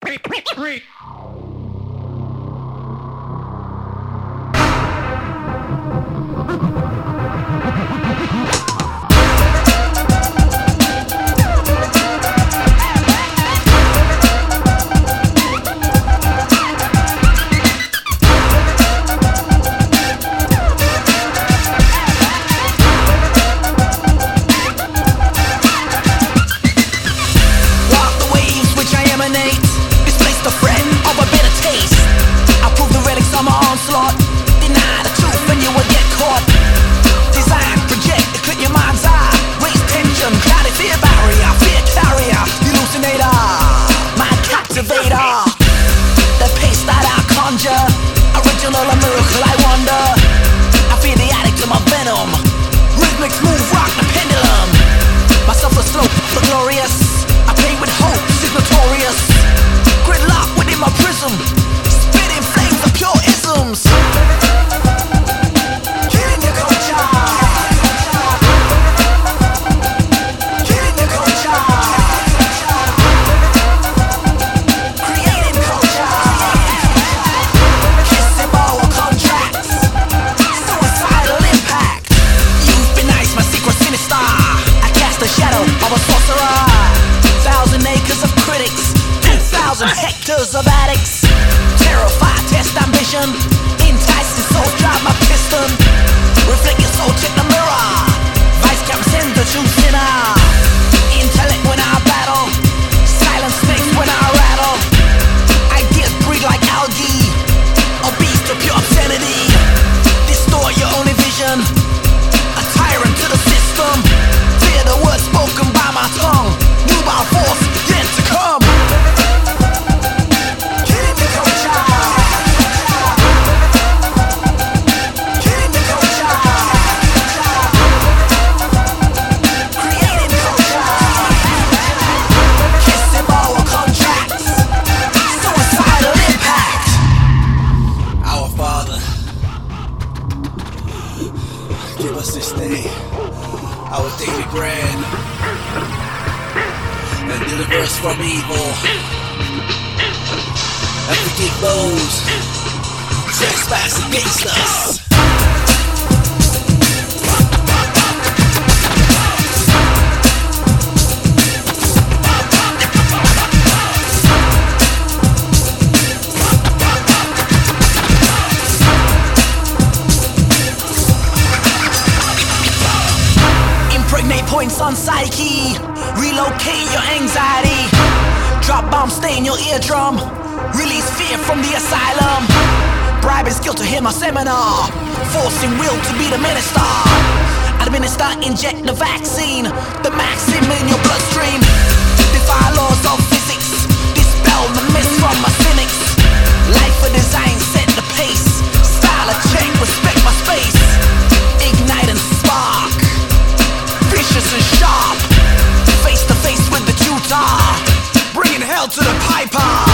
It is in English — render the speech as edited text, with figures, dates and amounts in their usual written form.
The pace that I conjure, original, a miracle, I wonder. I feel the addict to my venom, rhythmic, smooth, rock the pendulum. My selfless slope, the glorious, I play with hope, she's notorious. Gridlock within my prism, spitting flames of pure isms. Killing your culture, killing your culture. Of a sorcerer, 1,000 acres of critics, 2,000 hectares of addicts. Terrified, test ambition, enticing souls drive my piston. Reflect your soul, check the mirror. Vice camp send the true sinner. Intellect when I battle, silent snakes when I rattle. Ideas breed like algae, a beast of pure obscenity. Distort your only vision, a tyrant to the system. Fear the words spoken by my tongue, nubile force yet to come. Killing the culture, killing the culture, creating culture. Kissing power contracts, suicidal impact. Our Father, give us this day our daily bread, and deliver us from evil, and forgive those who trespass against us. Points on psyche, relocate your anxiety. Drop bomb, stay in your eardrum, release fear from the asylum. Bribe is guilt to hear my seminar, forcing will to be the minister. Administer, inject the vaccine, the maxim in your bloodstream. Defy laws of physics, dispel the myths from my cynics. Life for design, set the pace. Style a check, respect my space. Ignite and spark, vicious and sharp, face to face with the tutor, bringing hell to the piper.